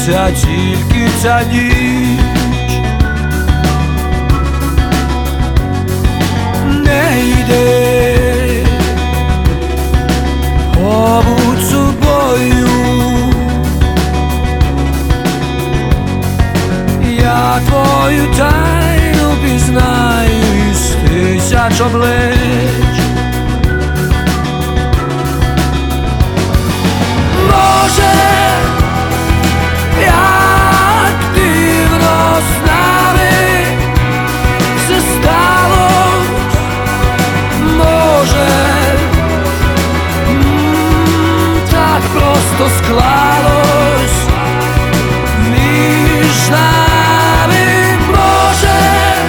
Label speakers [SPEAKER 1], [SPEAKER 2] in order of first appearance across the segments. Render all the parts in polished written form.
[SPEAKER 1] закінчиться тільки ця ніч. Не йди, побудь собою, я твою тайну пізнаю із тисяч облич. Боже, як дивно з нами все сталось. Може, так просто склалось між нами. Може,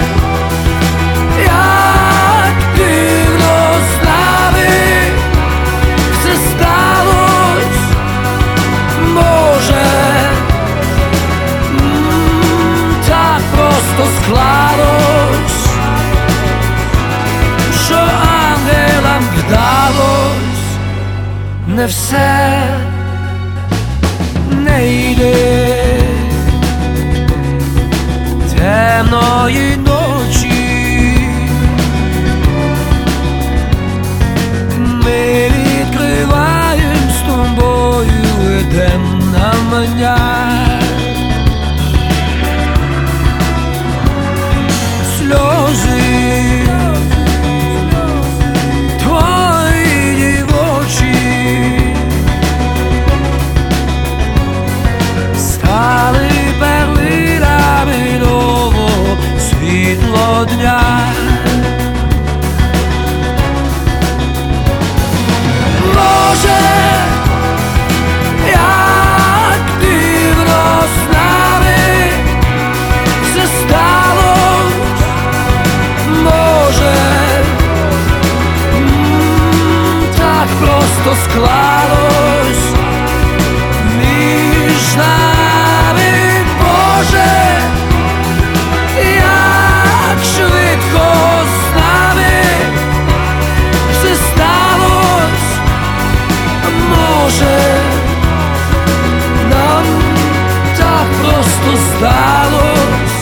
[SPEAKER 1] як дивно з нами все сталось. Може, так просто склалось, що ангелам вдалось не все. Не йди темної ночі, ми відкриваєм з тобою Едем навмання. Сльози твої дівочі стали перлинами нового світло дня. Може, як дивно з нами все сталось. Може, так просто склалось між нами. Боже, як швидко з нами все сталось. Може, нам так просто здалось,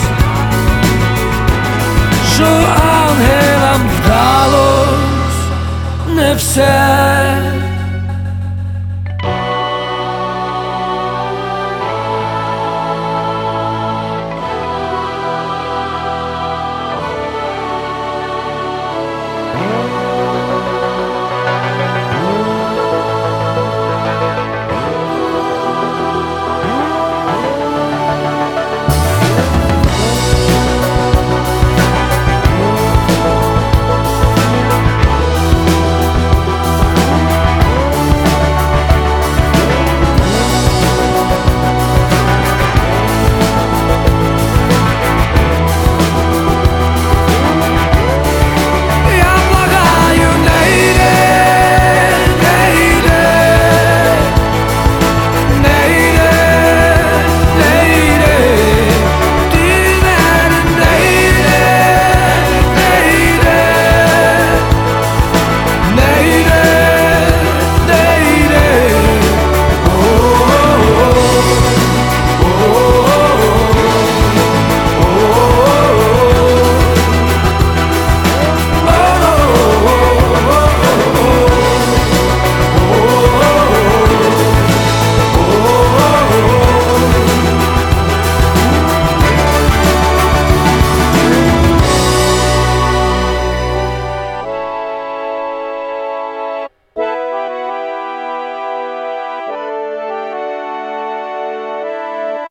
[SPEAKER 1] що ангелам вдалось не все.